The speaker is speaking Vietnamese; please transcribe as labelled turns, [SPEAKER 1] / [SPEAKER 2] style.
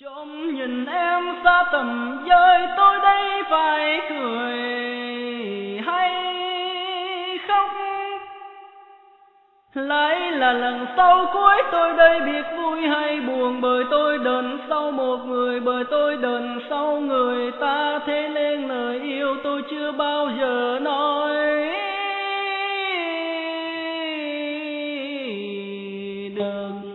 [SPEAKER 1] Trộm nhìn em xa tầm với tôi đây phải cười hay khóc, lại là lần sau cuối tôi đây biết vui hay buồn, bởi tôi đần sau một người, bởi tôi đần sau người ta, thế nên lời yêu tôi chưa bao giờ nói được.